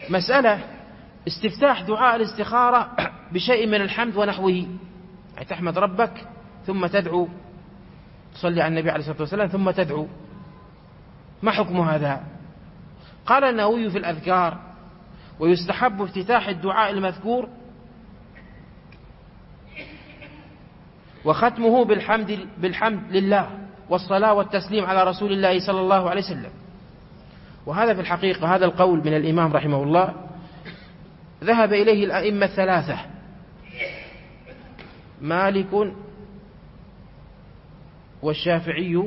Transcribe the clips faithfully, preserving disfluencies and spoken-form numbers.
مسألة استفتاح دعاء الاستخارة بشيء من الحمد ونحوه، يعني تحمد ربك ثم تدعو، تصلي على النبي عليه الصلاة والسلام ثم تدعو، ما حكم هذا؟ قال النووي في الأذكار: ويستحب افتتاح الدعاء المذكور وختمه بالحمد, بالحمد لله والصلاة والتسليم على رسول الله صلى الله عليه وسلم. وهذا في الحقيقة هذا القول من الإمام رحمه الله ذهب إليه الأئمة الثلاثة: مالك والشافعي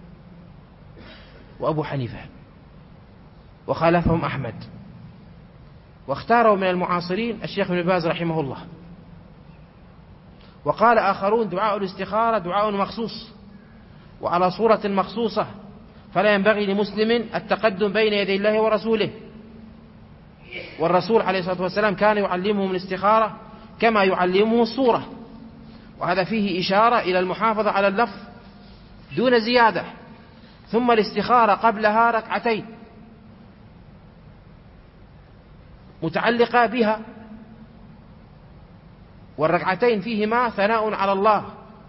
وأبو حنيفة، وخالفهم أحمد، واختاروا من المعاصرين الشيخ ابن باز رحمه الله. وقال آخرون: دعاء الاستخارة دعاء مخصوص وعلى صورة مخصوصة، فلا ينبغي لمسلم التقدم بين يدي الله ورسوله، والرسول عليه الصلاة والسلام كان يعلمهم الاستخارة كما يعلمهم الصورة، وهذا فيه إشارة إلى المحافظة على اللفظ دون زيادة. ثم الاستخارة قبلها ركعتين متعلقة بها، والركعتين فيهما ثناء على الله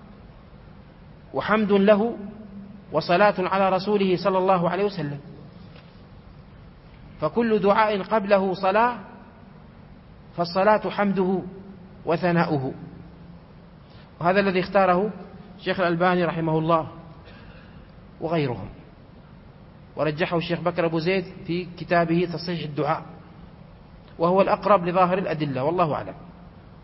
وحمد له وصلاة على رسوله صلى الله عليه وسلم، فكل دعاء قبله صلاة فالصلاة حمده وثناؤه. وهذا الذي اختاره الشيخ الألباني رحمه الله وغيرهم، ورجحه الشيخ بكر أبو زيد في كتابه تصحيح الدعاء، وهو الأقرب لظاهر الأدلة، والله أعلم.